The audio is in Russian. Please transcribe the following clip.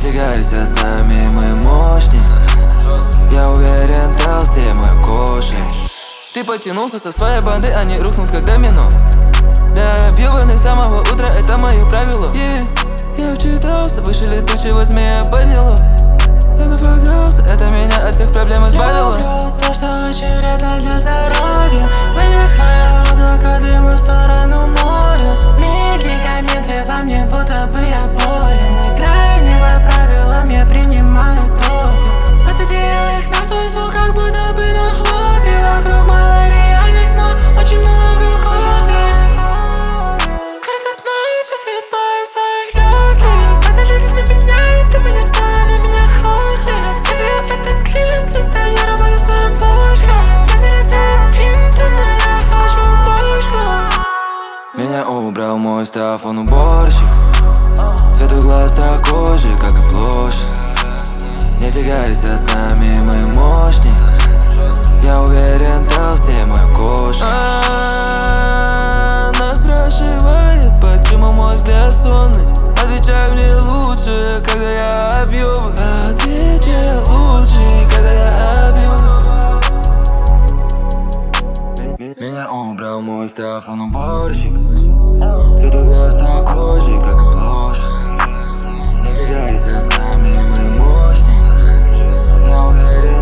тягайся с нами, мы мощней. Я уверен, толстее мой кошель. Ты потянулся со своей банды, они рухнут как домино. Да, объебанный с самого утра, это мое правило. Я вчитался, выше летучего змея подняло. Я нафагался, это меня от всех проблем избавило. Люблю то, что очень вредно для здоровья. Выдыхаю облако дыма в сторону моря. Медикаменты во мне, будто бы я болен. Играю не по правилам, я принимаю то. Подсадил их на свой звук, как будто бы на хобби. Вокруг мало реальных, но очень много копий. Крутят мной, часы пояса их легких. Анализ на меня, и ты будешь то, на меня хочешь. Себе этот длинный света, я работаю своим бошком. Я зарезаю пинту, но я хочу бошку. Меня убрал мой став, он уборщик. Цвет у глаз такой же, как и площадь. Не тягайся с нами, мы мощней. Я уверен, толстее мой кошель. Она спрашивает, почему мой взгляд сонный. Отвечай мне лучше, когда я объёбан. Отвечай лучше, когда я объёбан. Меня убрал мой став, он уборщик. Цвет у глаз такой же, как и площадь. Не тягайся с нами, мы мощней. Я уверен,